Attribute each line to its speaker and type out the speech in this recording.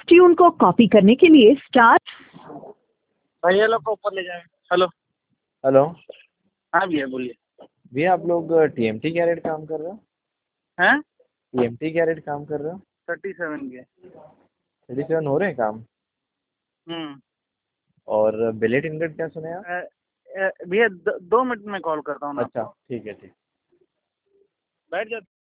Speaker 1: Tune को copy करने के लिए स्टार।
Speaker 2: भैया लोग को ऊपर ले जाए। हेलो।
Speaker 3: हेलो।
Speaker 2: हाँ भैया बोलिए।
Speaker 3: भैया आप लोग टीएमटी क्या रेट काम कर रहे हो?
Speaker 2: हैं?
Speaker 3: टीएमटी क्या रेट काम कर रहे हो?
Speaker 2: 37 के।
Speaker 3: 37 हो रहे हैं काम? और बिलेट इनकट क्या सुने आप?
Speaker 2: भैया 2 मिनट में कॉल करता हूँ ना।
Speaker 3: अच्छा ठीक है, ठीक।
Speaker 2: बैठ जाते।